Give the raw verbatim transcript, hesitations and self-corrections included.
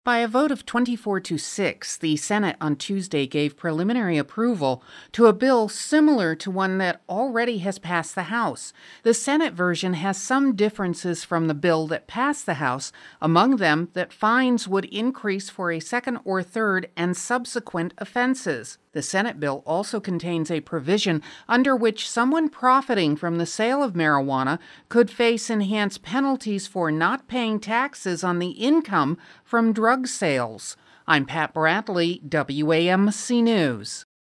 By a vote of twenty-four to six, the Senate on Tuesday gave preliminary approval to a bill similar to one that already has passed the House. The Senate version has some differences from the bill that passed the House, among them that fines would increase for a second or third and subsequent offenses. The Senate bill also contains a provision under which someone profiting from the sale of marijuana could face enhanced penalties for not paying taxes on the income from drug sales. I'm Pat Bradley, W A M C News.